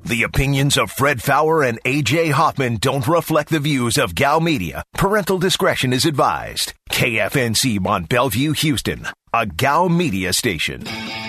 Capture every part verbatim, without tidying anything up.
The opinions of Fred Fowler and A J Hoffman don't reflect the views of Gal Media. Parental discretion is advised. K F N C Mont Bellevue, Houston, a Gal Media station.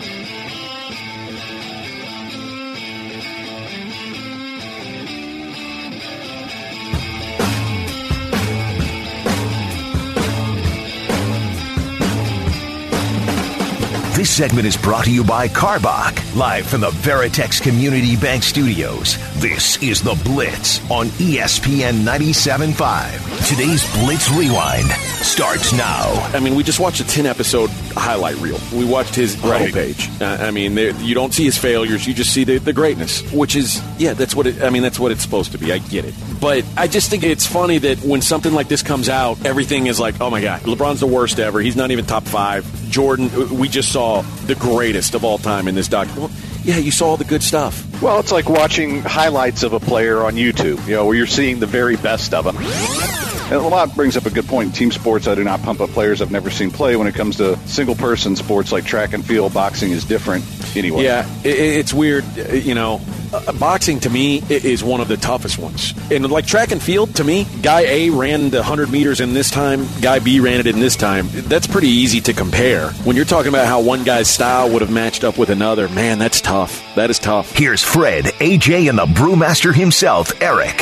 This segment is brought to you by Karbach, live from the Veritex Community Bank Studios. This is The Blitz on E S P N ninety-seven point five. Today's Blitz Rewind starts now. I mean, we just watched a ten-episode highlight reel. We watched his Right. page. Uh, I mean, there, you don't see his failures. You just see the, the greatness, which is, yeah, that's what it, I mean, that's what it's supposed to be. I get it. But I just think it's funny that when something like this comes out, everything is like, oh, my God, LeBron's the worst ever. He's not even top five. Jordan, we just saw the greatest of all time in this doc. Well, yeah, you saw all the good stuff. Well, it's like watching highlights of a player on YouTube, you know, where you're seeing the very best of them. And a lot brings up a good point. In team sports, I do not pump up players I've never seen play. When it comes to single-person sports like track and field, boxing is different anyway. Yeah, it, it's weird, you know. Uh, boxing, to me, is one of the toughest ones. And like track and field, to me, guy A ran the one hundred meters in this time, guy B ran it in this time. That's pretty easy to compare. When you're talking about how one guy's style would have matched up with another, man, that's tough. That is tough. Here's Fred, A J, and the brewmaster himself, Eric.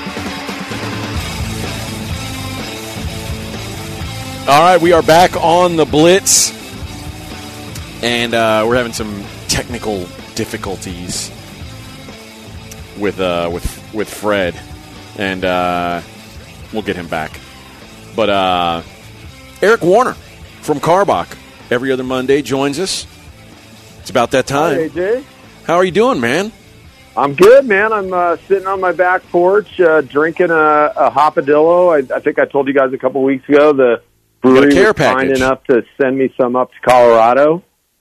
All right, we are back on the Blitz, and uh, we're having some technical difficulties with uh, with with Fred, and uh, we'll get him back. But uh, Eric Warner from Karbach every other Monday joins us. It's about that time. Hi, A J. How are you doing, man? I'm good, man. I'm uh, sitting on my back porch uh, drinking a, a Hopadillo. I, I think I told you guys a couple weeks ago the brewery care was kind package. enough to send me some up to Colorado.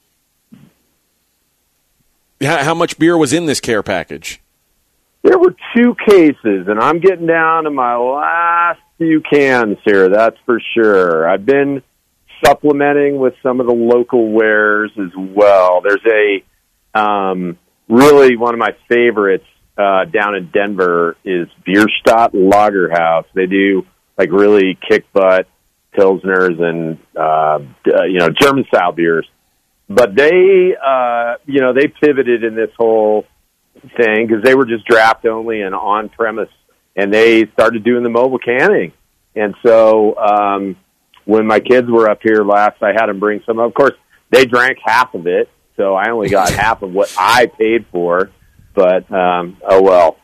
How, how much beer was in this care package? There were two cases, and I'm getting down to my last few cans here, that's for sure. I've been supplementing with some of the local wares as well. There's a um, really one of my favorites uh, down in Denver is Bierstadt Lagerhaus. They do like really kick butt pilsners and uh, uh, you know German style beers, but they uh, you know they pivoted in this whole thing because they were just draft only and on premise, and they started doing the mobile canning. And so um, when my kids were up here last, I had them bring some. Of course, they drank half of it, so I only got half of what I paid for. But um, oh well.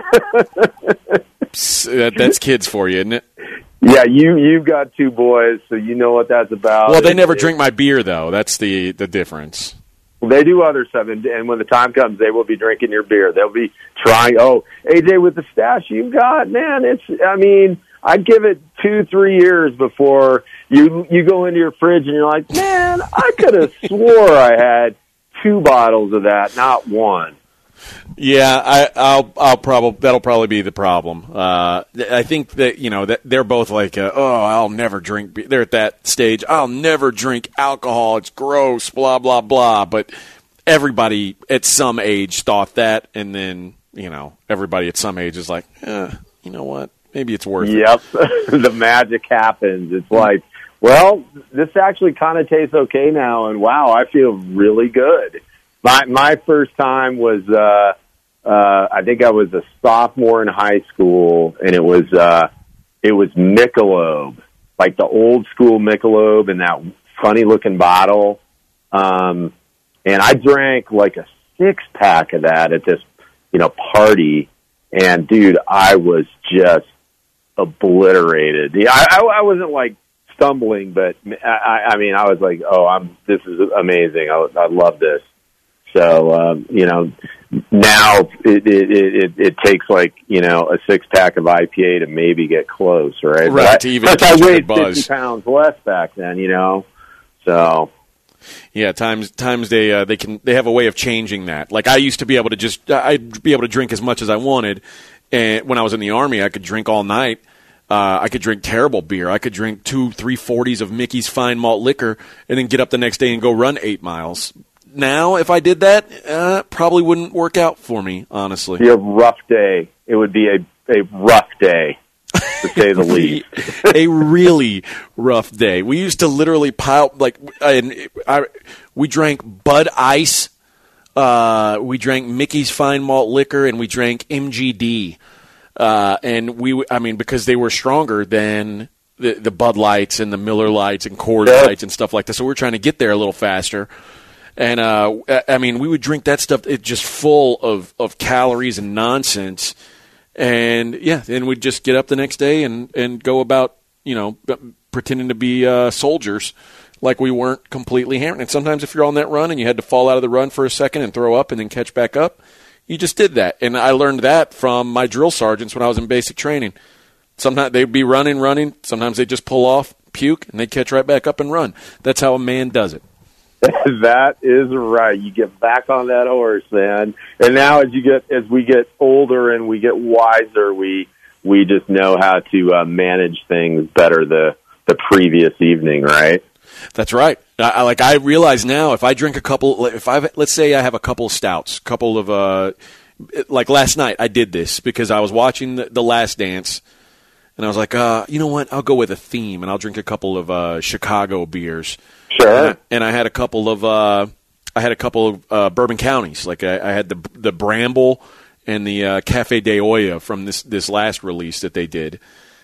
That's kids for you, isn't it? Yeah, you you've got two boys, so you know what that's about. Well, they never it, drink my beer, though. That's the the difference. They do other stuff, and, and when the time comes, they will be drinking your beer. They'll be trying. Oh, A J, with the stash you've got, man, it's. I mean, I'd give it two, three years before you you go into your fridge and you're like, man, I could have swore I had two bottles of that, not one. Yeah, I, I'll, I'll probably that'll probably be the problem. Uh, I think that you know that they're both like, uh, oh, I'll never drink. Beer. They're at that stage. I'll never drink alcohol. It's gross. Blah blah blah. But everybody at some age thought that, and then you know everybody at some age is like, eh, you know what? Maybe it's worth yep. it. Yep, the magic happens. It's like, well, this actually kind of tastes okay now, and wow, I feel really good. My my first time was, uh, uh, I think I was a sophomore in high school, and it was uh, it was Michelob, like the old school Michelob in that funny looking bottle. Um, and I drank like a six pack of that at this, you know, party, and dude, I was just obliterated. Yeah, I, I, I wasn't like stumbling, but I, I mean, I was like, oh, I'm this is amazing. I, I love this. So, um, you know, now it, it, it, it takes like, you know, a six pack of I P A to maybe get close, right? Right, but to even I, catch I the weighed buzz. fifty pounds less back then, you know, so. Yeah, times times they uh, they can they have a way of changing that. Like I used to be able to just I'd be able to drink as much as I wanted, and when I was in the Army, I could drink all night. Uh, I could drink terrible beer. I could drink two, three forties of Mickey's Fine Malt liquor, and then get up the next day and go run eight miles. now, if I did that, uh, probably wouldn't work out for me, honestly. It'd be a rough day. It would be a, a rough day, to say the least. A really rough day. We used to literally pile, like, and I, we drank Bud Ice, uh, we drank Mickey's Fine Malt Liquor, and we drank M G D. Uh, and we, I mean, because they were stronger than the, the Bud Lights and the Miller Lights and Coors Yeah. Lights and stuff like that. So we were trying to get there a little faster. And, uh, I mean, we would drink that stuff. It's just full of, of calories and nonsense. And, yeah, then we'd just get up the next day and, and go about, you know, pretending to be uh, soldiers like we weren't completely hammered. And sometimes if you're on that run and you had to fall out of the run for a second and throw up and then catch back up, you just did that. And I learned that from my drill sergeants when I was in basic training. Sometimes they'd be running, running. Sometimes they'd just pull off, puke, and they'd catch right back up and run. That's how a man does it. That is right. You get back on that horse, man. And now, as you get, as we get older and we get wiser, we we just know how to uh, manage things better the the previous evening, right? That's right. I, I, like I realize now, if I drink a couple, if I let's say I have a couple of stouts, couple of uh, like last night, I did this because I was watching the, the Last Dance, and I was like, uh, you know what? I'll go with a theme, and I'll drink a couple of uh, Chicago beers. Sure. And I, and I had a couple of uh, I had a couple of uh, bourbon counties. Like I, I had the the Bramble and the uh, Cafe de Olla from this this last release that they did.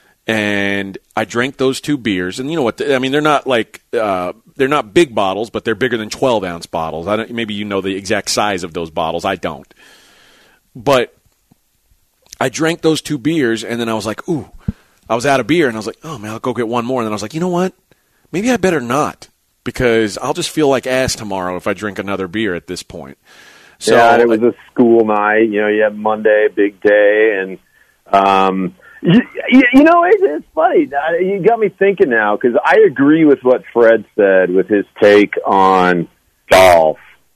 And I drank those two beers, and you know what? I mean, they're not like uh, they're not big bottles, but they're bigger than twelve ounce bottles. I don't. Maybe you know the exact size of those bottles. I don't. But I drank those two beers, and then I was like, "Ooh!" I was out of beer, and I was like, "Oh man, I'll go get one more." And then I was like, "You know what? Maybe I better not, because I'll just feel like ass tomorrow if I drink another beer at this point." So yeah, and it was a school night. You know, you have Monday, big day, and. Um, You, you know, it's, it's funny. You got me thinking now, because I agree with what Fred said with his take on golf.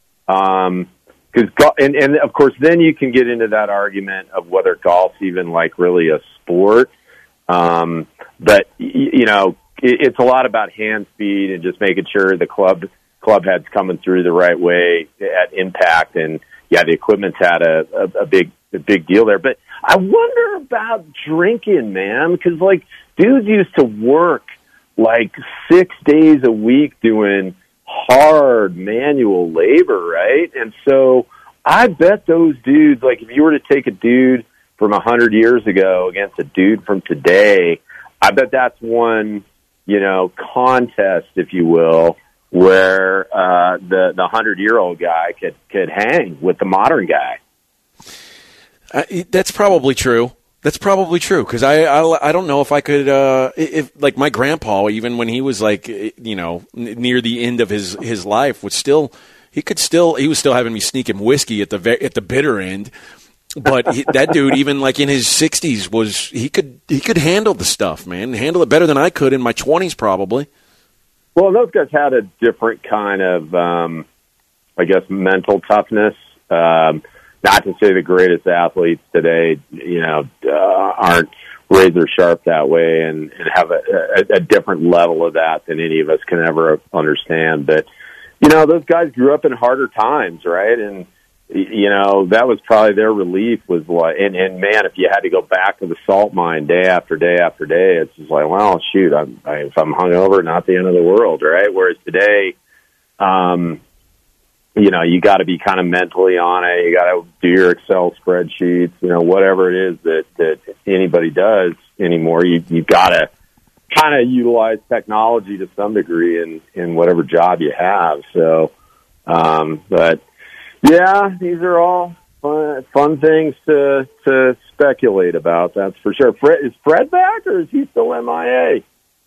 Um, cause go- and, and, of course, then you can get into that argument of whether golf's even, like, really a sport. Um, but, you know, it, it's a lot about hand speed and just making sure the club club head's coming through the right way at impact. And, yeah, the equipment's had a, a, a big a big deal there. But I wonder about drinking, man, because, like, dudes used to work, like, six days a week doing hard manual labor, right? And so I bet those dudes, like, if you were to take a dude from a hundred years ago against a dude from today, I bet that's one, you know, contest, if you will, where uh, the the hundred-year-old guy could, could hang with the modern guy. Uh, that's probably true. That's probably true, because I, I I don't know if I could uh, if like my grandpa, even when he was like, you know, n- near the end of his, his life, was still he could still he was still having me sneak him whiskey at the ve- at the bitter end. But he, that dude, even like in his sixties, was he could he could handle the stuff, man, handle it better than I could in my twenties, probably. Well, those guys had a different kind of, um, I guess, mental toughness. Um, Not to say the greatest athletes today, you know, uh, aren't razor sharp that way and, and have a, a, a different level of that than any of us can ever understand. But, you know, those guys grew up in harder times, right? And, you know, that was probably their relief was what, and, and man, if you had to go back to the salt mine day after day after day, it's just like, well, shoot, I'm, I, if I'm hungover, not the end of the world, right? Whereas today, um, you know, you got to be kind of mentally on it. You got to do your Excel spreadsheets, you know, whatever it is that, that anybody does anymore. You you got to kind of utilize technology to some degree in, in whatever job you have. So, um, but yeah, these are all fun, fun things to to speculate about. That's for sure. Fred, is Fred back, or is he still M I A?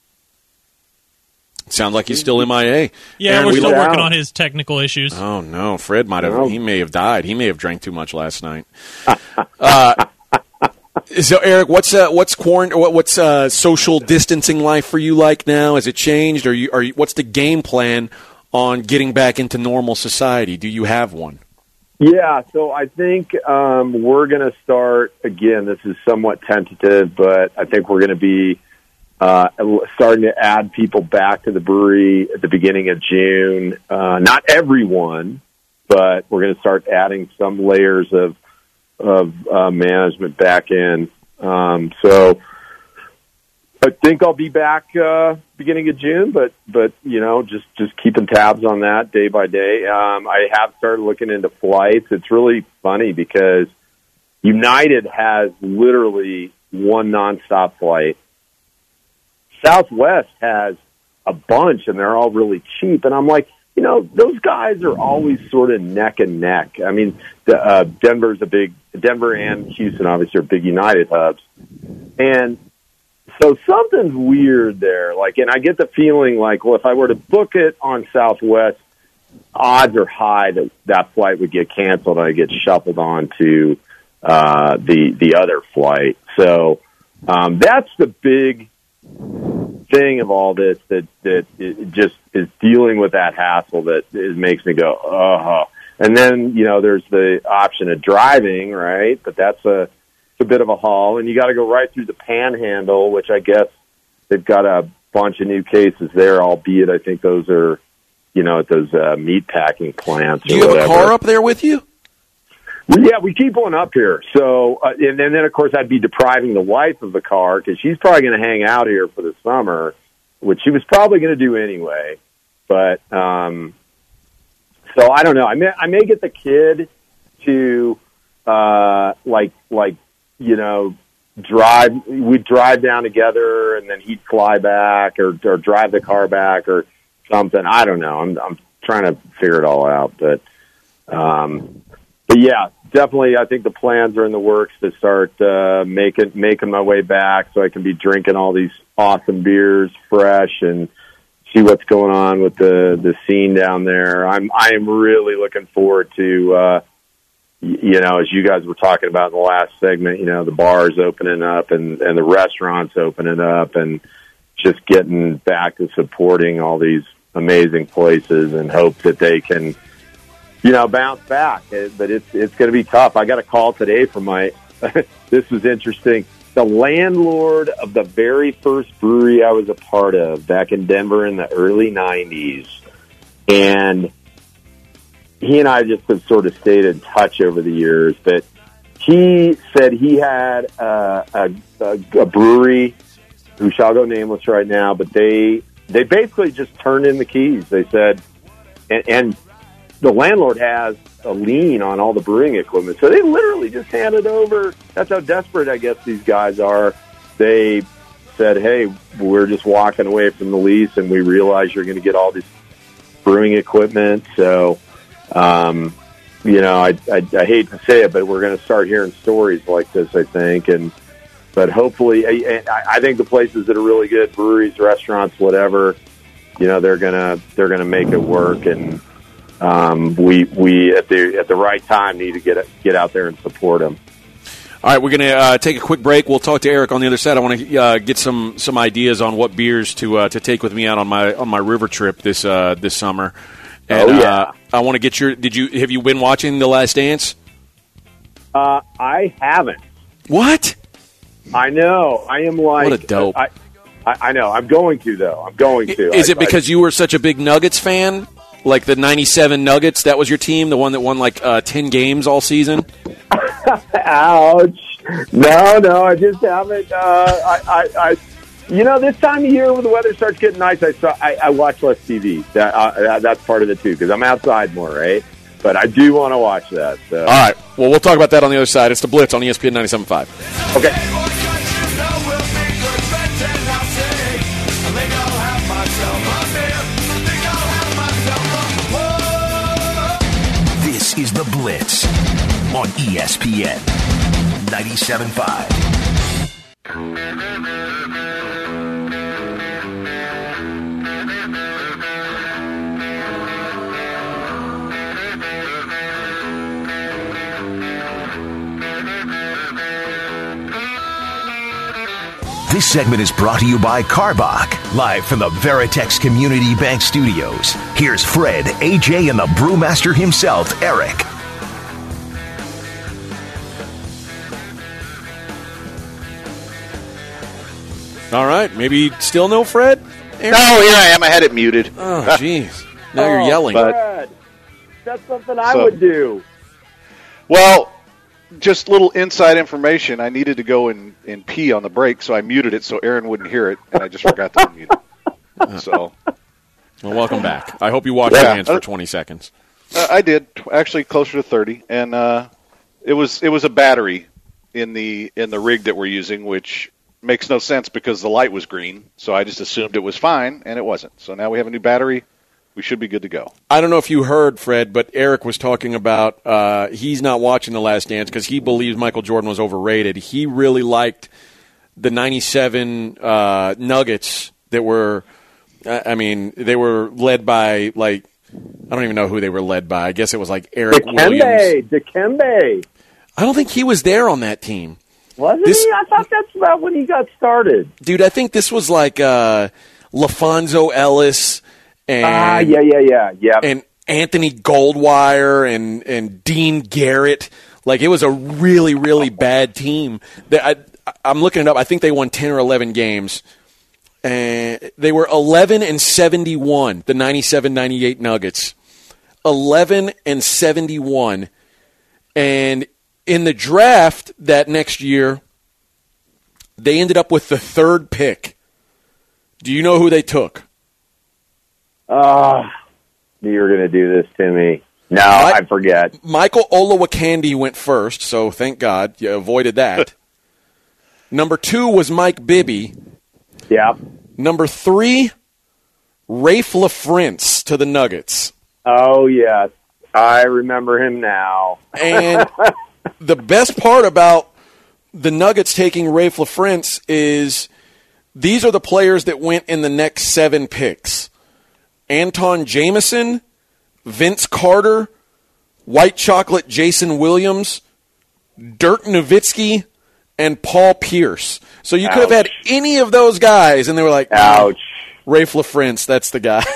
Sounds like he's still M I A. Yeah, Aaron, we're we still lo- working on his technical issues. Oh no, Fred might have. No. He may have died. He may have drank too much last night. uh, so, Eric, what's uh, what's quarant- what, What's uh, social distancing life for you like now? Has it changed? Or you are you, what's the game plan on getting back into normal society? Do you have one? Yeah, so I think um, we're going to start again. This is somewhat tentative, but I think we're going to be. Uh, starting to add people back to the brewery at the beginning of June. Uh, not everyone, but we're going to start adding some layers of of uh, management back in. Um, so I think I'll be back uh, beginning of June, but but you know, just just keeping tabs on that day by day. Um, I have started looking into flights. It's really funny because United has literally one nonstop flight. Southwest has a bunch, and they're all really cheap. And I'm like, you know, those guys are always sort of neck and neck. I mean, the, uh, Denver's a big Denver and Houston obviously are big United hubs, and so something's weird there. Like, and I get the feeling like, well, if I were to book it on Southwest, odds are high that that flight would get canceled and I get shuffled on to uh, the the other flight. So um, that's the big thing of all this that that it just is dealing with that hassle that is, makes me go, oh. And then, you know, there's the option of driving, right? But that's a a bit of a haul, and you got to go right through the Panhandle, which I guess they've got a bunch of new cases there, albeit I think those are, you know, at those uh, meat packing plants. Do you have whatever. a car up there with you? Well, yeah, we keep one up here. So, uh, and, and then of course I'd be depriving the wife of the car because she's probably going to hang out here for the summer, which she was probably going to do anyway. But um, so I don't know. I may I may get the kid to uh, like like. you know, drive, we'd drive down together and then he'd fly back or, or drive the car back or something. I don't know. I'm, I'm trying to figure it all out, but, um, but yeah, definitely. I think the plans are in the works to start, uh, making, making my way back so I can be drinking all these awesome beers fresh and see what's going on with the, the scene down there. I'm, I am really looking forward to, uh, you know, as you guys were talking about in the last segment, you know, the bars opening up and, and the restaurants opening up and just getting back to supporting all these amazing places and hope that they can, you know, bounce back. But it's, it's going to be tough. I got a call today from my, this was interesting. The landlord of the very first brewery I was a part of back in Denver in the early nineties. And he and I just have sort of stayed in touch over the years, but he said he had uh, a, a, a brewery who shall go nameless right now, but they they basically just turned in the keys. They said, and, and the landlord has a lien on all the brewing equipment, so they literally just handed over. That's how desperate I guess these guys are. They said, hey, we're just walking away from the lease, and we realize you're going to get all this brewing equipment, so... Um, you know, I, I, I hate to say it, but we're going to start hearing stories like this, I think. And, but hopefully, I, I think the places that are really good, breweries, restaurants, whatever, you know, they're going to, they're going to make it work. And, um, we, we at the, at the right time need to get, get out there and support them. All right, we're going to uh, take a quick break. We'll talk to Eric on the other side. I want to uh, get some, some ideas on what beers to, uh, to take with me out on my, on my river trip this, uh, this summer. And, oh, yeah. Uh, I want to get your. Did you have you been watching The Last Dance? Uh, I haven't. What? I know. I am like. What a dope. I, I, I know. I'm going to though. I'm going to. Is I, it because I, you were such a big Nuggets fan? Like the ninety-seven Nuggets? That was your team, the one that won like uh, ten games all season. Ouch! No, no. I just haven't. Uh, I, I, I. You know, this time of year when the weather starts getting nice, I saw, I, I watch less T V. That, uh, that's part of it, too, because I'm outside more, right? But I do want to watch that. So. All right. Well, we'll talk about that on the other side. It's The Blitz on E S P N ninety-seven point five. Okay. This is The Blitz on E S P N ninety-seven point five. This segment is brought to you by Karbach, live from the Veritex Community Bank Studios. Here's Fred, A J, and the brewmaster himself, Eric. All right. Maybe still no Fred? Eric? No, here I am. I had it muted. Oh, jeez. Now oh, you're yelling. Fred. That's something I So- would do. Well, just little inside information. I needed to go and, and pee on the break, so I muted it so Aaron wouldn't hear it, and I just forgot to unmute it. So Well, welcome back. I hope you washed Yeah. your hands for twenty seconds. uh, I did, actually closer to thirty, and uh, it was it was a battery in the in the rig that we're using, which makes no sense because the light was green. So I just assumed it was fine, and it wasn't. So now we have a new battery. We should be good to go. I don't know if you heard, Fred, but Eric was talking about uh, he's not watching The Last Dance because he believes Michael Jordan was overrated. He really liked the ninety-seven uh, Nuggets that were, I mean, they were led by, like, I don't even know who they were led by. I guess it was like Eric Williams. Dikembe, Dikembe. I don't think he was there on that team. Wasn't This- he? I thought that's about when he got started. Dude, I think this was like uh, LaFonso Ellis and Ah, yeah, yeah, yeah, yeah. and Anthony Goldwire and, and Dean Garrett. Like, it was a really, really bad team. That I, I'm looking it up. I think they won ten or eleven games. And they were eleven and seventy-one, the ninety-seven ninety-eight Nuggets. eleven and seventy-one. And in the draft that next year, they ended up with the third pick. Do you know who they took? Oh, you're going to do this to me. No, I forget. Michael Olowokandi went first, so thank God you avoided that. Number two was Mike Bibby. Yeah. Number three, Rafe LaFrentz to the Nuggets. Oh, yes. I remember him now. And the best part about the Nuggets taking Rafe LaFrentz is these are the players that went in the next seven picks. Anton Jameson, Vince Carter, White Chocolate Jason Williams, Dirk Nowitzki, and Paul Pierce. So you could have had Ouch. any of those guys, and they were like, Ouch. Rafe LaFrentz, that's the guy.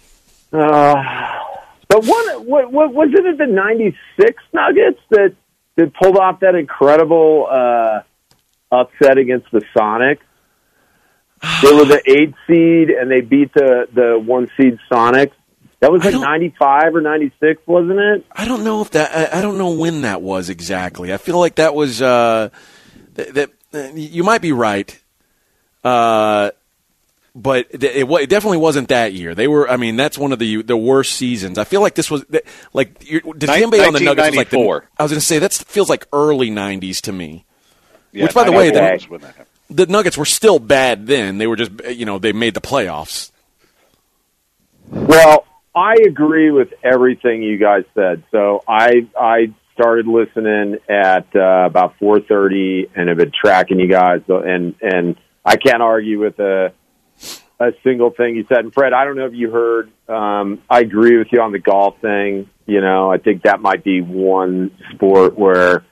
Uh, but what, what, what wasn't it the ninety-six Nuggets that, that pulled off that incredible uh, upset against the Sonics? They were the eight seed, and they beat the, the one seed Sonics. That was I like don't- ninety-five or ninety-six, wasn't it? I don't know if that. I, I don't know when that was exactly. I feel like that was. Uh, that, that uh, you might be right, uh, but it, it, wa- it definitely wasn't that year. They were. I mean, that's one of the the worst seasons. I feel like this was that- like you're- Dikembe on the Nuggets was like the, nineteen ninety-four. I was going to say that feels like early nineties to me. Yeah, Which, by the way, ninety-four the- was when that happened. The Nuggets were still bad then. They were just you know they made the playoffs. Well, I agree with everything you guys said. So I I started listening at uh, about four thirty and have been tracking you guys. And and I can't argue with a a single thing you said. And Fred, I don't know if you heard. Um, I agree with you on the golf thing. You know, I think that might be one sport where,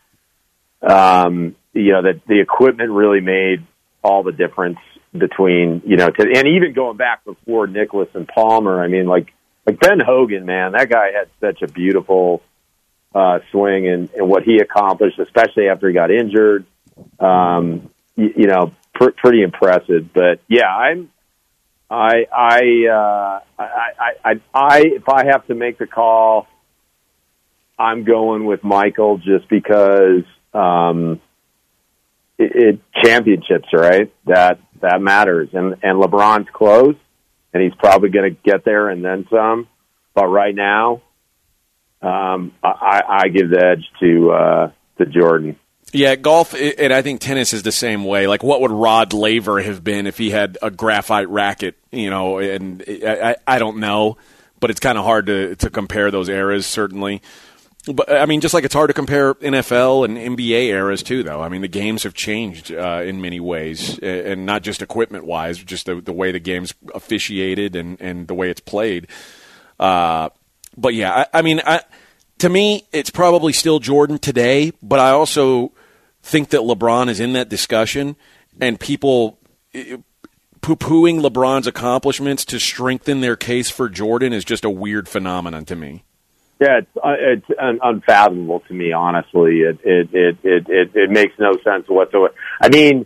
um, you know, that the equipment really made all the difference between, you know, to, and even going back before Nicholas and Palmer. I mean, like like Ben Hogan, man, that guy had such a beautiful uh, swing and, and what he accomplished, especially after he got injured. Um, you, you know, pr- pretty impressive. But yeah, I'm. I I, uh, I I I I if I have to make the call, I'm going with Michael just because um, it, it championships, right? That that matters, and and LeBron's close, and he's probably going to get there and then some. But right now, um, I, I give the edge to uh, to Jordan. Yeah, golf, and I think tennis is the same way. Like, what would Rod Laver have been if he had a graphite racket? You know, and I, I don't know, but it's kind of hard to, to compare those eras, certainly. But I mean, just like it's hard to compare N F L and N B A eras, too, though. I mean, the games have changed uh, in many ways, and not just equipment-wise, just the, the way the game's officiated and, and the way it's played. Uh, but, yeah, I, I mean, I, to me, it's probably still Jordan today, but I also think that LeBron is in that discussion, and people poo-pooing LeBron's accomplishments to strengthen their case for Jordan is just a weird phenomenon to me. Yeah, it's uh, it's un- unfathomable to me. Honestly, it it, it it it it makes no sense whatsoever. I mean,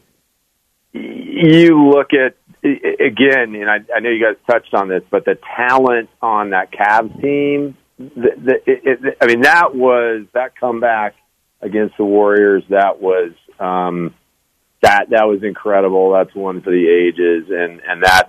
you look at again, and I, I know you guys touched on this, but the talent on that Cavs team the, the, it, it, I mean, that was that comeback against the Warriors. That was um, that that was incredible. That's one for the ages, and and that's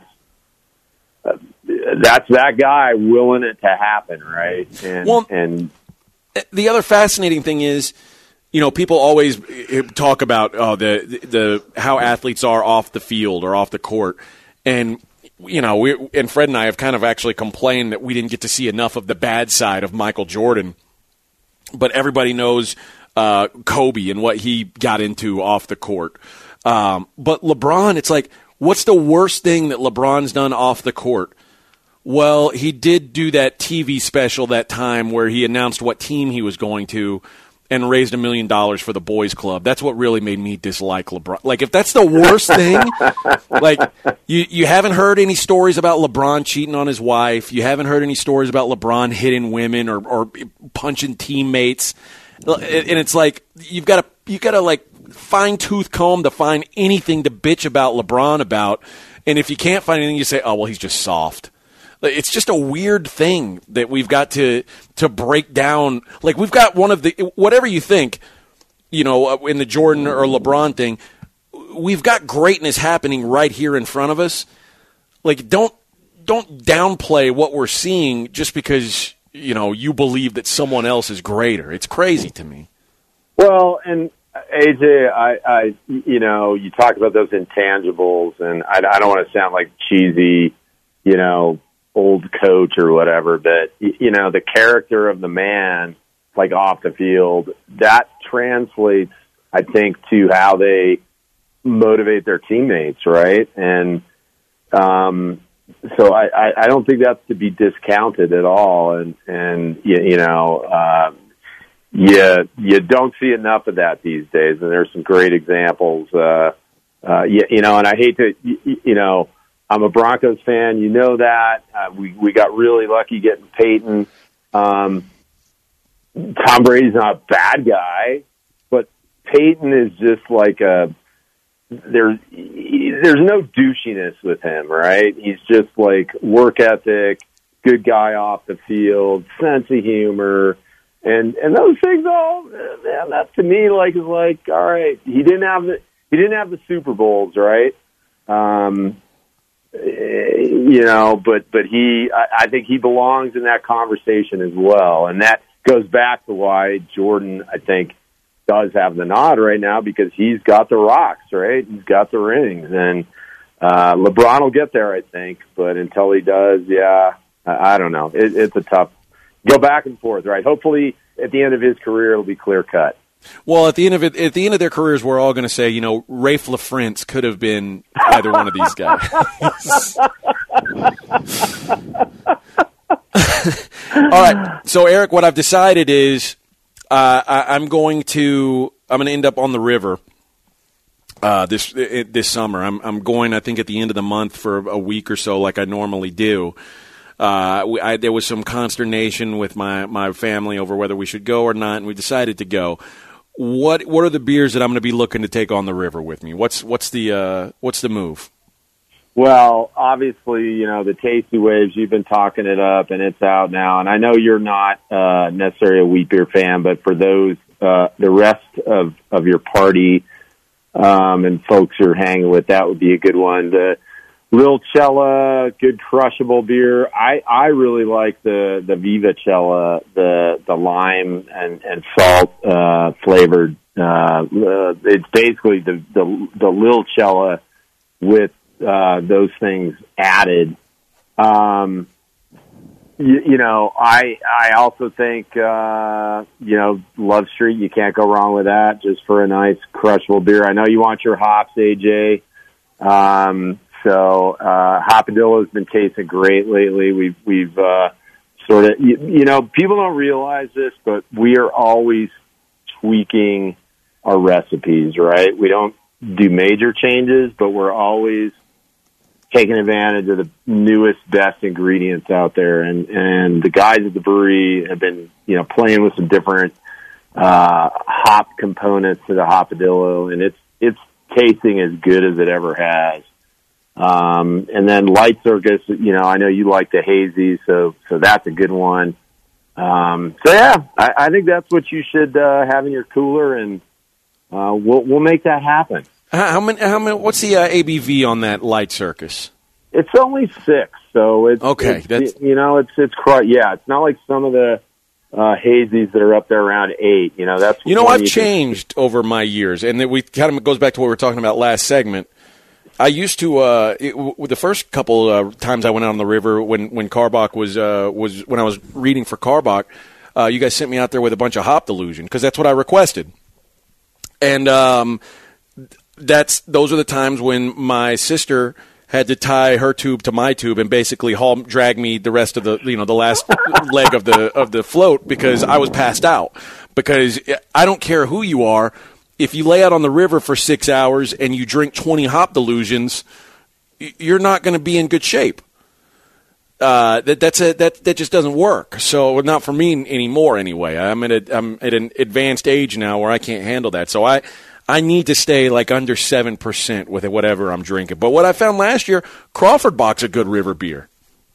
uh, that's that guy willing it to happen, right? And, well, and the other fascinating thing is, you know, people always talk about oh, the the how athletes are off the field or off the court, and you know, we and Fred and I have kind of actually complained that we didn't get to see enough of the bad side of Michael Jordan, but everybody knows uh, Kobe and what he got into off the court. Um, but LeBron, it's like, what's the worst thing that LeBron's done off the court? Well, he did do that T V special that time where he announced what team he was going to and raised a million dollars for the boys club. That's what really made me dislike LeBron. Like, if that's the worst thing, like, you, you haven't heard any stories about LeBron cheating on his wife. You haven't heard any stories about LeBron hitting women or, or punching teammates. And it's like, you've got to, you've got to like fine tooth comb to find anything to bitch about LeBron about. And if you can't find anything, you say, oh, well, he's just soft. It's just a weird thing that we've got to to break down. Like, we've got one of the, whatever you think, you know, in the Jordan or LeBron thing, we've got greatness happening right here in front of us. Like, don't don't downplay what we're seeing just because, you know, you believe that someone else is greater. It's crazy to me. Well, and A J, I, I you know, you talk about those intangibles, and I, I don't want to sound like cheesy, you know, old coach or whatever, but, you know, the character of the man, like off the field, that translates, I think, to how they motivate their teammates, right? And um, so I, I, I don't think that's to be discounted at all. And, and you, you know, uh, you, you don't see enough of that these days, and there's some great examples. Uh, uh, you, you know, and I hate to, you, you know, I'm a Broncos fan. You know that. Uh, we, we got really lucky getting Peyton. Um, Tom Brady's not a bad guy, but Peyton is just like a, there's, there's no douchiness with him, right? He's just like work ethic, good guy off the field, sense of humor. And, and those things all, man, that to me, like, is like, all right, he didn't have the, he didn't have the Super Bowls, right? Um, You know, but but he, I, I think he belongs in that conversation as well, and that goes back to why Jordan, I think, does have the nod right now, because he's got the rocks, right? He's got the rings, and uh, LeBron will get there, I think, but until he does, yeah, I, I don't know. It, it's a tough go back and forth, right? Hopefully, at the end of his career, it'll be clear cut. Well, at the end of it, at the end of their careers, we're all going to say, you know, Rafe LaFrance could have been either one of these guys. All right. So, Eric, what I've decided is uh, I, I'm going to I'm going to end up on the river uh, this this summer. I'm I'm going, I think, at the end of the month for a week or so, like I normally do. Uh, we, I, there was some consternation with my, my family over whether we should go or not, and we decided to go. What what are the beers that I'm going to be looking to take on the river with me? What's what's the uh, what's the move? Well, obviously, you know, the Tasty Waves, you've been talking it up, and it's out now. And I know you're not uh, necessarily a wheat beer fan, but for those, uh, the rest of, of your party um, and folks you're hanging with, that would be a good one. The Lil Cella, good crushable beer. I, I really like the, the Viva Cella, the, the lime and, and salt, uh, flavored, uh, uh, it's basically the, the, the Lil Cella with, uh, those things added. Um, you, you know, I, I also think, uh, you know, Love Street, you can't go wrong with that just for a nice crushable beer. I know you want your hops, A J. Um, So, uh, Hopadillo has been tasting great lately. We've, we've, uh, sort of, you, you know, people don't realize this, but we are always tweaking our recipes, right? We don't do major changes, but we're always taking advantage of the newest, best ingredients out there. And, and the guys at the brewery have been, you know, playing with some different, uh, hop components to the Hopadillo, and it's, it's tasting as good as it ever has. Um, and then Light Circus, you know, I know you like the hazy, so, so that's a good one. Um, so yeah, I, I think that's what you should uh, have in your cooler, and uh, we'll we'll make that happen. How, how many? How many? What's the uh, A B V on that Light Circus? It's only six, so it's okay. It's, that's... you know, it's it's yeah, it's not like some of the uh, hazies that are up there around eight. You know, that's you know I've you changed can... over my years, and it, we kind of goes back to what we were talking about last segment. I used to uh, it, w- the first couple uh, times I went out on the river when when Carbach was uh, was when I was reading for Carbach, uh, you guys sent me out there with a bunch of hop delusion because that's what I requested, and um, that's those are the times when my sister had to tie her tube to my tube and basically haul drag me the rest of the you know the last leg of the of the float because I was passed out because I don't care who you are. If you lay out on the river for six hours and you drink twenty hop delusions, you're not going to be in good shape. Uh, that that's a, that that just doesn't work. So not for me anymore. Anyway, I'm at a, I'm at an advanced age now where I can't handle that. So I I need to stay like under seven percent with whatever I'm drinking. But what I found last year, Crawford Bock's a good river beer.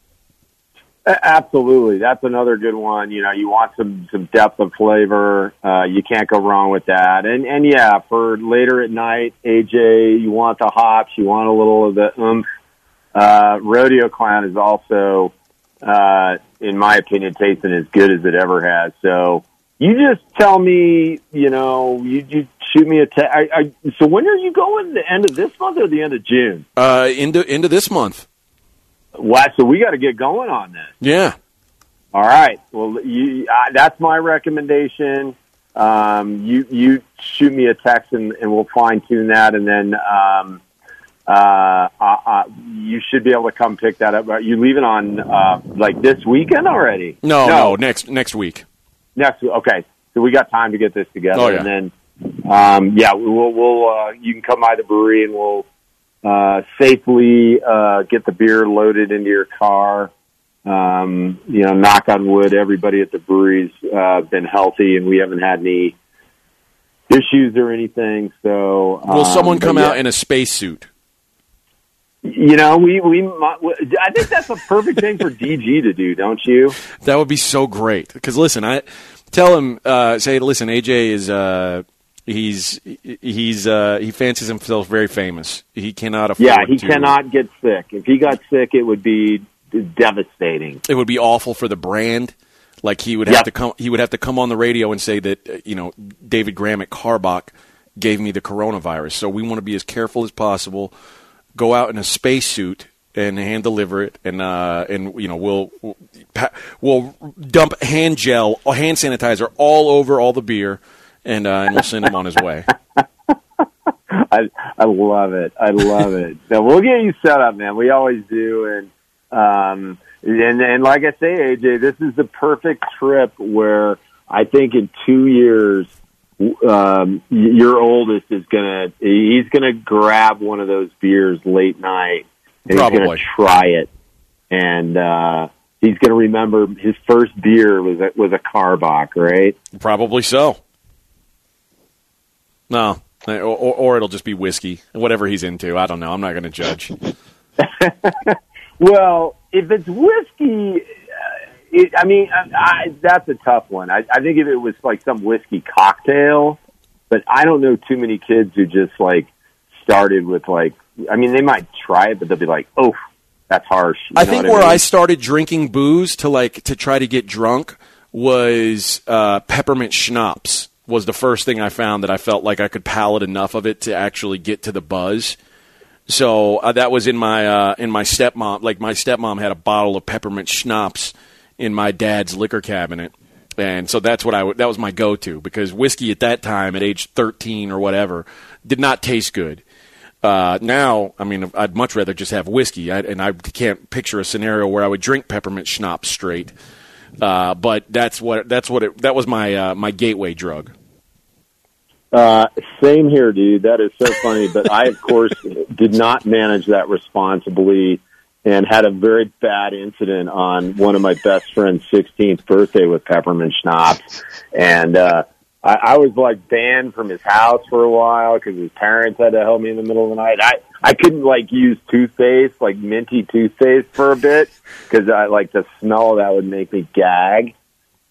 Absolutely. That's another good one. You know, you want some, some depth of flavor. Uh, you can't go wrong with that. And, and yeah, for later at night, A J, you want the hops, you want a little of the oomph. Uh, Rodeo Clown is also, uh, in my opinion, tasting as good as it ever has. So you just tell me, you know, you, you shoot me a text. I, I, so when are you going? The end of this month or the end of June? Uh, into, into this month. Wow, so we got to get going on this. Yeah. All right. Well, you, uh, that's my recommendation. Um, you you shoot me a text and, and we'll fine tune that, and then um, uh, uh, uh, you should be able to come pick that up. Are you leaving on uh, like this weekend already? No, no, no, next next week. Next week. Okay, so we got time to get this together, oh, yeah. and then um, yeah, we'll we'll uh, you can come by the brewery and we'll. Uh, safely uh, get the beer loaded into your car. Um, you know, knock on wood, everybody at the brewery's uh, been healthy, and we haven't had any issues or anything. So, will um, someone come yeah. out in a spacesuit? You know, we we I think that's a perfect thing for D G to do, don't you? That would be so great. Because listen, I tell him, uh, say, listen, A J is. Uh, He's he's uh, he fancies himself very famous. He cannot afford. Yeah, he to, cannot get sick. If he got sick, it would be devastating. It would be awful for the brand. Like he would have yep. to come. He would have to come on the radio and say that uh, you know David Graham at Carbach gave me the coronavirus. So we want to be as careful as possible. Go out in a spacesuit and hand deliver it, and uh, and you know we'll we'll dump hand gel, hand sanitizer all over all the beer. And, uh, and we'll send him on his way. I I love it. I love it. So we'll get you set up, man. We always do. And um, and and like I say, A J, this is the perfect trip where I think in two years, um, your oldest is gonna he's gonna grab one of those beers late night and Probably. he's gonna try it, and uh, he's gonna remember his first beer was a, was a Carbach, right? Probably so. No, or, or it'll just be whiskey, whatever he's into. I don't know. I'm not going to judge. Well, if it's whiskey, uh, it, I mean, I, I, that's a tough one. I, I think if it was like some whiskey cocktail, but I don't know too many kids who just like started with like, I mean, they might try it, but they'll be like, oh, that's harsh. You I know think what where I, mean? I started drinking booze to like to try to get drunk was uh, peppermint schnapps. Was the first thing I found that I felt like I could palate enough of it to actually get to the buzz. So uh, that was in my uh, in my stepmom. Like my stepmom had a bottle of peppermint schnapps in my dad's liquor cabinet, and so that's what I w- that was my go-to because whiskey at that time, at age thirteen or whatever, did not taste good. Uh, now, I mean, I'd much rather just have whiskey, I, and I can't picture a scenario where I would drink peppermint schnapps straight. Uh, but that's what that's what it, that was my uh, my gateway drug. Uh, same here, dude. That is so funny. But I, of course, did not manage that responsibly and had a very bad incident on one of my best friend's sixteenth birthday with peppermint schnapps. And uh, I, I was, like, banned from his house for a while because his parents had to help me in the middle of the night. I, I couldn't, like, use toothpaste, like minty toothpaste for a bit because, I like, the smell of that would make me gag.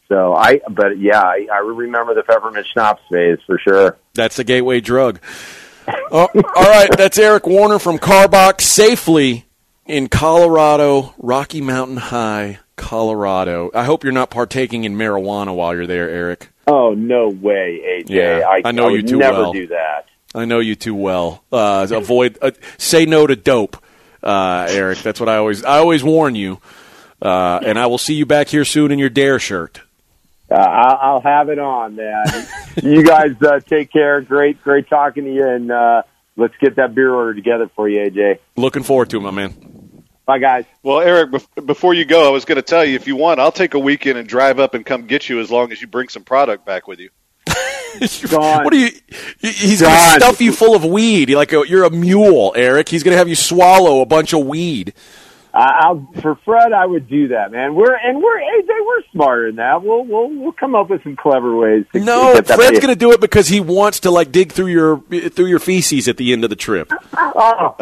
So I, but yeah, I, I remember the peppermint schnapps phase for sure. That's the gateway drug. Oh, all right, that's Eric Warner from Karbach, safely in Colorado, Rocky Mountain High, Colorado. I hope you're not partaking in marijuana while you're there, Eric. Oh, no way, A J. Yeah, I, I know I you would too never well. do that. I know you too well. Uh, avoid, uh, say no to dope, uh, Eric. That's what I always, I always warn you. Uh, and I will see you back here soon in your Dare shirt. Uh, I'll, I'll have it on, man. You guys uh, take care. Great, great talking to you, and uh, let's get that beer order together for you, A J. Looking forward to it, my man. Bye, guys. Well, Eric, bef- before you go, I was going to tell you, if you want, I'll take a weekend and drive up and come get you as long as you bring some product back with you. Gone. What are you? He's going to stuff you full of weed. You're like a, you're a mule, Eric. He's going to have you swallow a bunch of weed. Uh, I'll, for Fred, I would do that, man. We're and we're A J. We're smarter than that. We'll we'll we'll come up with some clever ways. To No, get that Fred's going to do it because he wants to like dig through your through your feces at the end of the trip. Uh,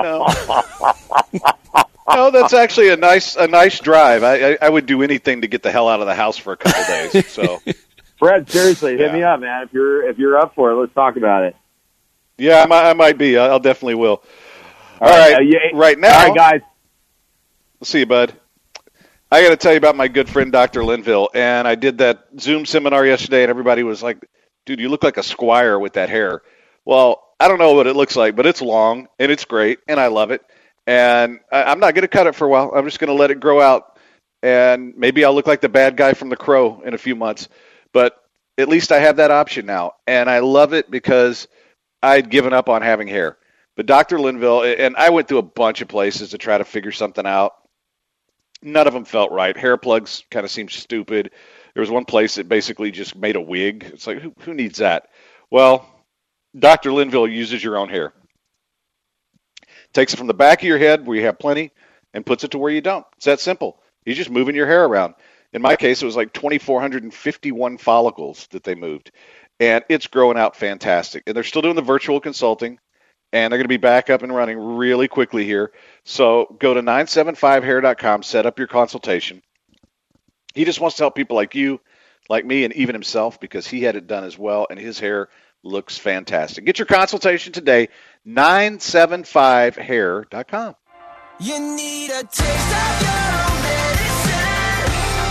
no. No, that's actually a nice a nice drive. I, I I would do anything to get the hell out of the house for a couple days. So. Fred, seriously, hit Yeah. me up, man. If you're if you're up for it, let's talk about it. Yeah, I might, I might be. I- I'll definitely will. All, All right, right, uh, yeah, right now. All right, guys. We'll see you, bud. I got to tell you about my good friend Doctor Linville, and I did that Zoom seminar yesterday, and everybody was like, "Dude, you look like a squire with that hair." Well, I don't know what it looks like, but it's long and it's great, and I love it. And I, I'm not going to cut it for a while. I'm just going to let it grow out, and maybe I'll look like the bad guy from The Crow in a few months. But at least I have that option now, and I love it because I'd given up on having hair. But Doctor Linville, and I went through a bunch of places to try to figure something out. None of them felt right. Hair plugs kind of seemed stupid. There was one place that basically just made a wig. It's like, who, who needs that? Well, Doctor Linville uses your own hair. Takes it from the back of your head where you have plenty and puts it to where you don't. It's that simple. He's just moving your hair around. In my case, it was like two thousand four hundred fifty-one follicles that they moved. And it's growing out fantastic. And they're still doing the virtual consulting. And they're going to be back up and running really quickly here. So go to nine seven five hair dot com, set up your consultation. He just wants to help people like you, like me, and even himself, because he had it done as well, and his hair looks fantastic. Get your consultation today, nine seven five hair dot com. You need a taste of your own medicine,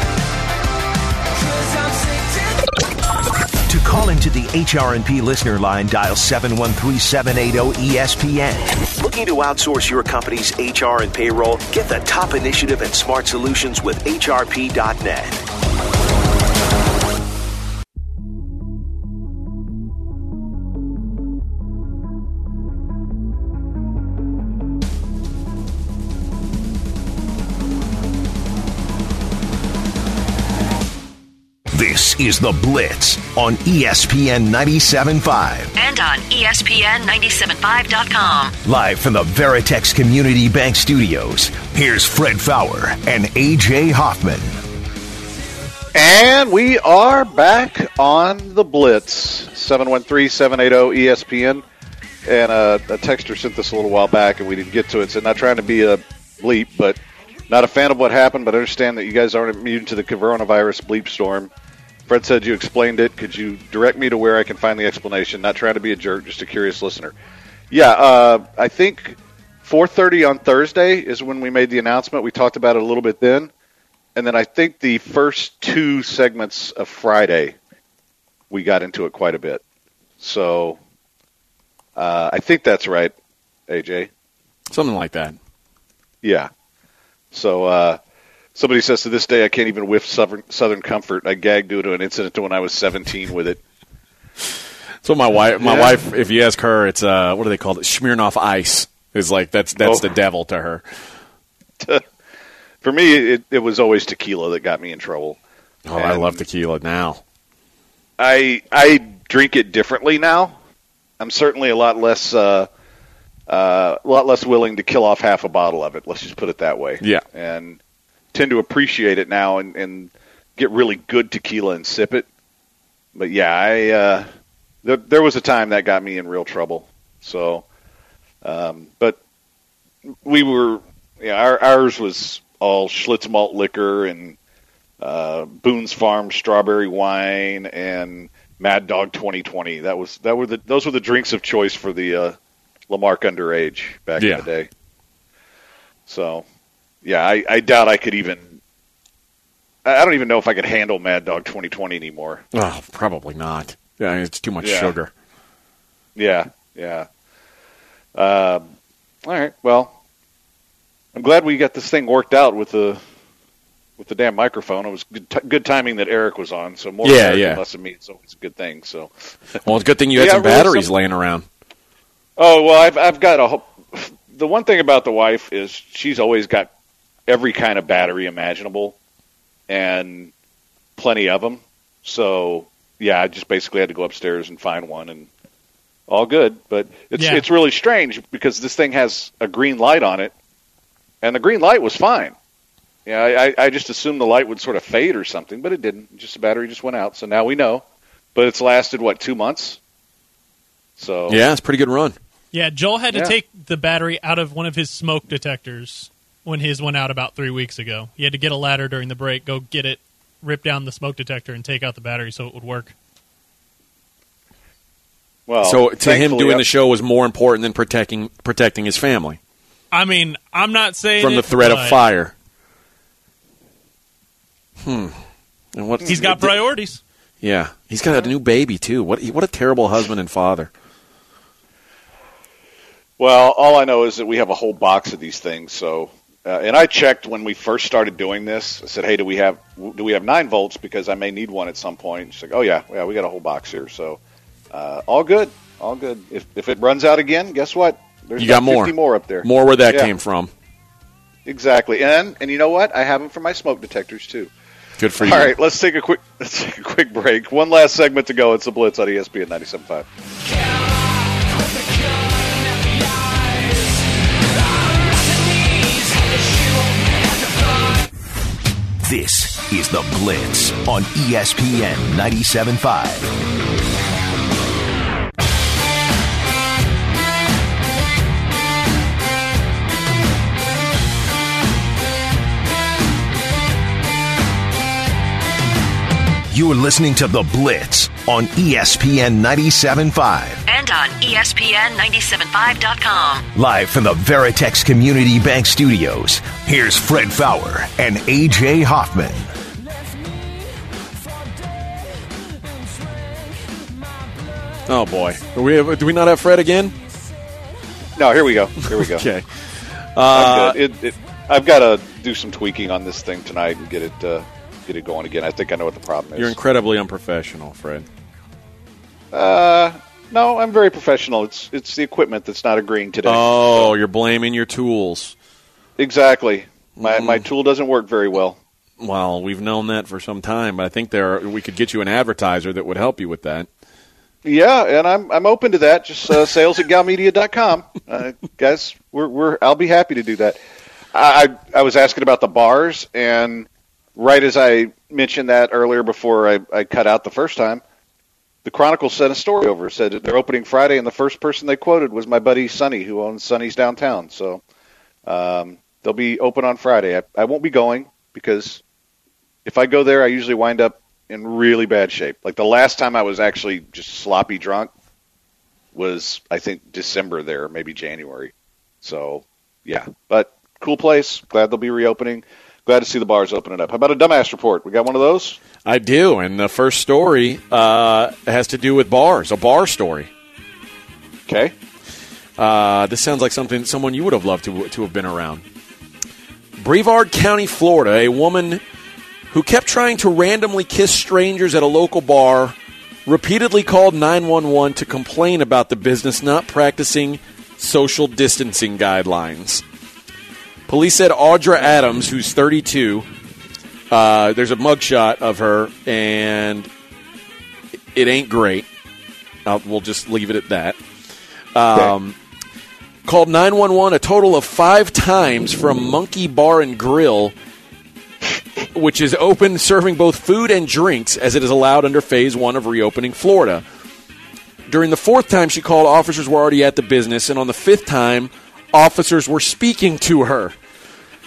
'cause I'm sick to... To call into the H R and P listener line, dial seven one three, seven eight zero, E S P N. Looking to outsource your company's H R and payroll? Get the top initiative and smart solutions with H R P dot net. This is The Blitz on E S P N ninety-seven point five. And on E S P N ninety-seven point five dot com. Live from the Veritex Community Bank Studios, here's Fred Fowler and A J Hoffman. And we are back on The Blitz, seven one three, seven eight zero, E S P N. And uh, a texter sent this a little while back, and we didn't get to it. So not trying to be a bleep, but not a fan of what happened, but I understand that you guys aren't immune to the coronavirus bleep storm. Fred said you explained it. Could you direct me to where I can find the explanation? Not trying to be a jerk, just a curious listener. Yeah, uh, I think four thirty on Thursday is when we made the announcement. We talked about it a little bit then. And then I think the first two segments of Friday, we got into it quite a bit. So uh, I think that's right, A J. Something like that. Yeah. So uh, somebody says, to this day, I can't even whiff Southern, Southern Comfort. I gagged due to an incident when I was seventeen with it. So my wife, my Yeah. wife, if you ask her, it's uh, what do they call it? Smirnoff Ice is like that's that's Oh. the devil to her. For me, it, it was always tequila that got me in trouble. Oh, I And love tequila now. I I drink it differently now. I'm certainly a lot less uh, uh, a lot less willing to kill off half a bottle of it. Let's just put it that way. Yeah. And tend to appreciate it now and, and get really good tequila and sip it. But yeah, I uh, there, there was a time that got me in real trouble. So, um, but we were yeah, our, ours was all Schlitz malt liquor and uh, Boone's Farm strawberry wine, and Mad Dog twenty twenty. That was that were the those were the drinks of choice for the uh, Lamarck underage back Yeah. in the day. So, yeah, I, I doubt I could even. I I don't even know if I could handle Mad Dog twenty twenty anymore. Oh, probably not. Yeah, it's too much Yeah. sugar. Yeah, yeah. Um, all right. Well, I'm glad we got this thing worked out with the with the damn microphone. It was good, t- good timing that Eric was on. So more Yeah, Eric yeah. and less of me. It's always a good thing. So. Well, it's a good thing you had Yeah, some really batteries some- laying around. Oh well, I've I've got a. whole- The one thing about the wife is she's always got every kind of battery imaginable, and plenty of them. So yeah, I just basically had to go upstairs and find one, and all good. But it's Yeah. it's really strange because this thing has a green light on it, and the green light was fine. Yeah, I, I- I just assumed the light would sort of fade or something, but it didn't. Just the battery just went out. So now we know. But it's lasted what two months? So Yeah, it's a pretty good run. Yeah, Joel had to Yeah. take the battery out of one of his smoke detectors when his went out about three weeks ago. He had to get a ladder during the break, go get it, rip down the smoke detector, and take out the battery so it would work. well, So to him, thankfully, doing I- the show was more important than protecting protecting his family I mean, I'm not saying from the it, threat of but fire. Hmm. And what? He's got priorities. Yeah, he's got a new baby too. What? What a terrible husband and father. Well, all I know is that we have a whole box of these things. So, uh, and I checked when we first started doing this. I said, "Hey, do we have do we have nine volts? Because I may need one at some point." She's like, "Oh yeah, yeah, we got a whole box here." So, uh, all good, all good. If if it runs out again, guess what? There's You got about more. fifty more up there. More where that Yeah. came from. Exactly. And and you know what? I have them for my smoke detectors too. Good for you. All right, let's take a quick let's take a quick break. One last segment to go. It's the Blitz on E S P N ninety-seven point five. This is The Blitz on E S P N ninety-seven point five. You're listening to The Blitz on E S P N ninety-seven point five. And on E S P N ninety-seven point five dot com. Live from the Veritex Community Bank Studios, here's Fred Fowler and A J Hoffman. Oh boy, do we have, do we not have Fred again? No, here we go. Here we go. Okay. I'm Uh, good. It, it, I've got to do some tweaking on this thing tonight and get it uh, get it going again. I think I know what the problem is. You're incredibly unprofessional, Fred. Uh, no, I'm very professional. It's it's the equipment that's not agreeing today. Oh, you're blaming your tools. Exactly. My Mm-hmm. my tool doesn't work very well. Well, we've known that for some time, but I think there are, we could get you an advertiser that would help you with that. Yeah, and I'm I'm open to that. Just uh, sales at galmedia dot com, uh, guys. We're we're I'll be happy to do that. I I, I was asking about the bars, and right as I mentioned that earlier, before I, I cut out the first time, the Chronicle sent a story over. Said that they're opening Friday, and the first person they quoted was my buddy Sonny, who owns Sonny's Downtown. So um, they'll be open on Friday. I, I won't be going because if I go there, I usually wind up in really bad shape. Like the last time I was actually just sloppy drunk was, I think, December there, maybe January. So, yeah. But cool place. Glad they'll be reopening. Glad to see the bars opening up. How about a dumbass report? We got one of those? I do, and the first story uh, has to do with bars, a bar story. Okay. Uh, this sounds like something someone you would have loved to to have been around. Brevard County, Florida, a woman who kept trying to randomly kiss strangers at a local bar repeatedly called nine one one to complain about the business not practicing social distancing guidelines. Police said Audra Adams, who's thirty-two, uh, there's a mugshot of her, and it ain't great. Uh, we'll just leave it at that. Um, called nine one one a total of five times from Monkey Bar and Grill, which is open, serving both food and drinks, as it is allowed under Phase one of reopening Florida. During the fourth time she called, officers were already at the business, and on the fifth time, officers were speaking to her.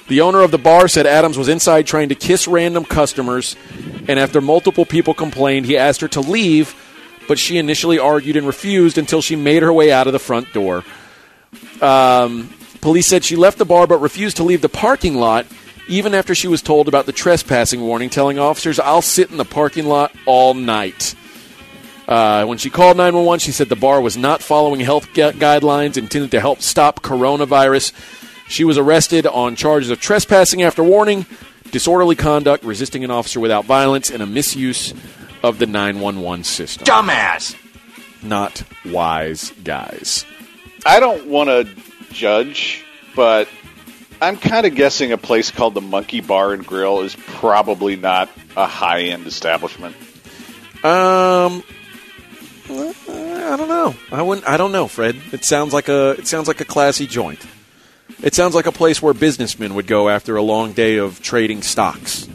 The owner of the bar said Adams was inside trying to kiss random customers, and after multiple people complained, he asked her to leave, but she initially argued and refused until she made her way out of the front door. Um, police said she left the bar but refused to leave the parking lot, even after she was told about the trespassing warning, telling officers, "I'll sit in the parking lot all night." Uh, when she called nine one one, she said the bar was not following health gu- guidelines intended to help stop coronavirus. She was arrested on charges of trespassing after warning, disorderly conduct, resisting an officer without violence, and a misuse of the nine one one system. Dumbass! Not wise, guys. I don't want to judge, but I'm kind of guessing a place called the Monkey Bar and Grill is probably not a high-end establishment. Um, I don't know. I wouldn't. I don't know, Fred. It sounds like a. It sounds like a classy joint. It sounds like a place where businessmen would go after a long day of trading stocks.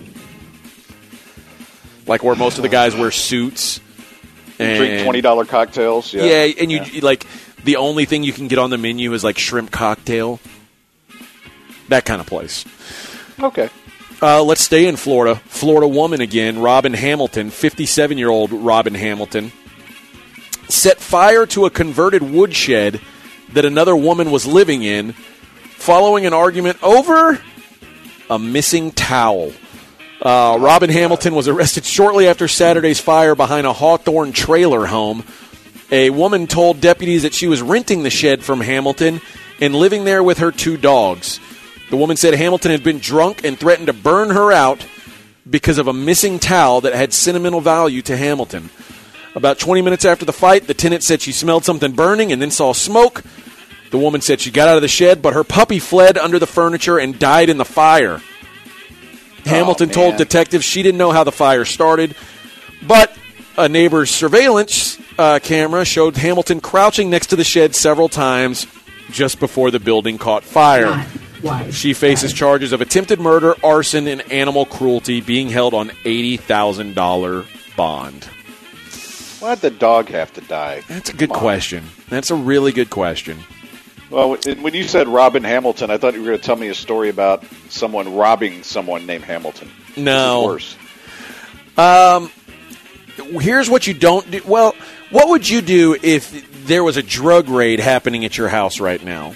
Like where most of the guys wear suits. And, drink twenty dollars cocktails. Yeah, yeah and you yeah. like the only thing you can get on the menu is like shrimp cocktail. That kind of place. Okay. Uh, let's stay in Florida. Florida woman again, Robin Hamilton, fifty-seven-year-old Robin Hamilton, set fire to a converted woodshed that another woman was living in following an argument over a missing towel. Uh, Robin Hamilton was arrested shortly after Saturday's fire behind a Hawthorne trailer home. A woman told deputies that she was renting the shed from Hamilton and living there with her two dogs. The woman said Hamilton had been drunk and threatened to burn her out because of a missing towel that had sentimental value to Hamilton. About twenty minutes after the fight, the tenant said she smelled something burning and then saw smoke. The woman said she got out of the shed, but her puppy fled under the furniture and died in the fire. Hamilton oh, told detectives she didn't know how the fire started, but a neighbor's surveillance uh, camera showed Hamilton crouching next to the shed several times just before the building caught fire. She faces charges of attempted murder, arson, and animal cruelty, being held on eighty thousand dollars bond. Why'd the dog have to die? That's a good Come on. question. That's a really good question. Well, when you said Robin Hamilton, I thought you were going to tell me a story about someone robbing someone named Hamilton. No. This is worse. Um, here's what you don't do. Well, what would you do if there was a drug raid happening at your house right now?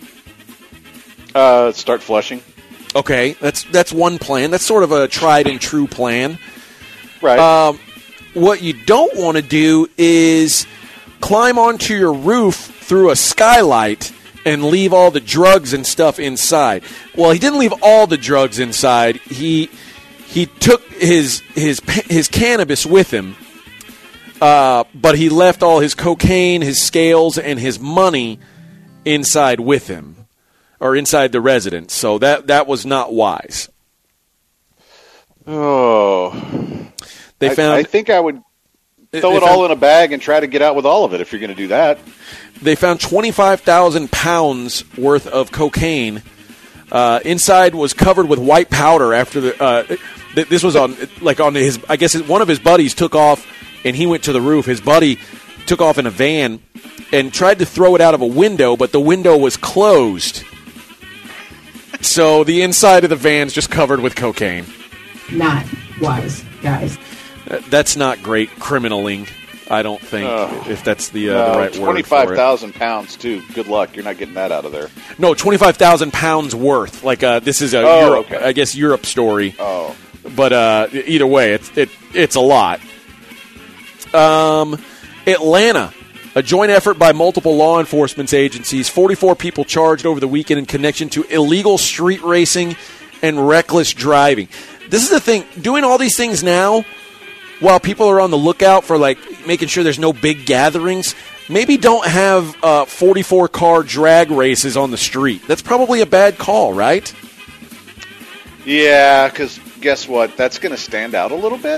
Uh, start flushing. Okay, that's that's one plan. That's sort of a tried and true plan. Right. Um, what you don't want to do is climb onto your roof through a skylight and leave all the drugs and stuff inside. Well, he didn't leave all the drugs inside. He he took his his his cannabis with him, uh, but he left all his cocaine, his scales, and his money inside with him, or inside the residence. So that that was not wise. Oh, they found. I, I think I would throw it found, all in a bag and try to get out with all of it if you're going to do that. They found twenty-five thousand pounds worth of cocaine. Uh, inside was covered with white powder. After the uh, th- this was on like on his, I guess one of his buddies took off and he went to the roof. His buddy took off in a van and tried to throw it out of a window, but the window was closed. So the inside of the van's just covered with cocaine. Not wise, guys. Uh, that's not great criminaling. I don't think, Oh. if that's the, uh, No, the right word for twenty-five it. thousand pounds, too. Good luck. You're not getting that out of there. No, twenty-five thousand pounds worth. Like, uh, this is a, Oh, Europe, okay. I guess, Europe story. Oh. But uh, either way, it's, it, it's a lot. Um, Atlanta, a joint effort by multiple law enforcement agencies. forty-four people charged over the weekend in connection to illegal street racing and reckless driving. This is the thing. Doing all these things now, while people are on the lookout for, like, making sure there's no big gatherings, maybe don't have uh, forty-four car drag races on the street. That's probably a bad call, right? Yeah, because guess what? That's going to stand out a little bit.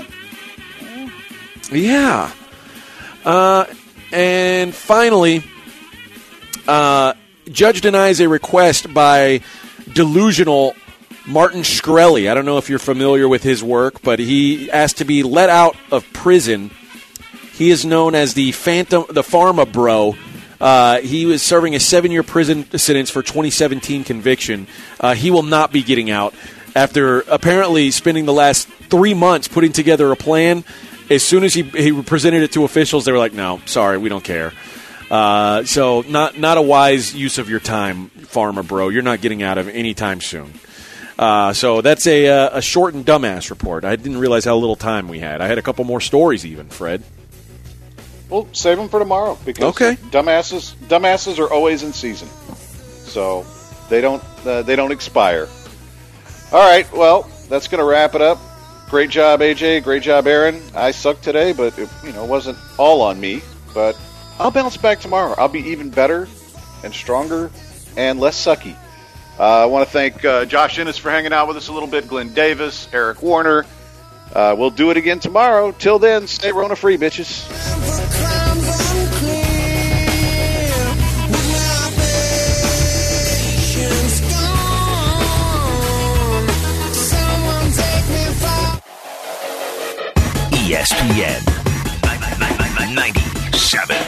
Yeah. Uh, and finally, uh, judge denies a request by delusional Martin Shkreli. I don't know if you're familiar with his work, but he asked to be let out of prison. He is known as the Phantom, the Pharma Bro. Uh, he was serving a seven-year prison sentence for twenty seventeen conviction. Uh, he will not be getting out after apparently spending the last three months putting together a plan. As soon as he, he presented it to officials, they were like, no, sorry, we don't care. Uh, so not not a wise use of your time, Farmer Bro. You're not getting out of anytime soon. Uh, so that's a, a short and dumbass report. I didn't realize how little time we had. I had a couple more stories even, Fred. We'll save them for tomorrow because okay. dumbasses dumbasses are always in season, so they don't uh, they don't expire. All right, well that's going to wrap it up. Great job, A J. Great job, Aaron. I sucked today, but it, you know wasn't all on me. But I'll bounce back tomorrow. I'll be even better and stronger and less sucky. Uh, I want to thank uh, Josh Ennis for hanging out with us a little bit. Glenn Davis, Eric Warner. Uh, we'll do it again tomorrow. Till then, stay Rona free, bitches. E S P N ninety-seven.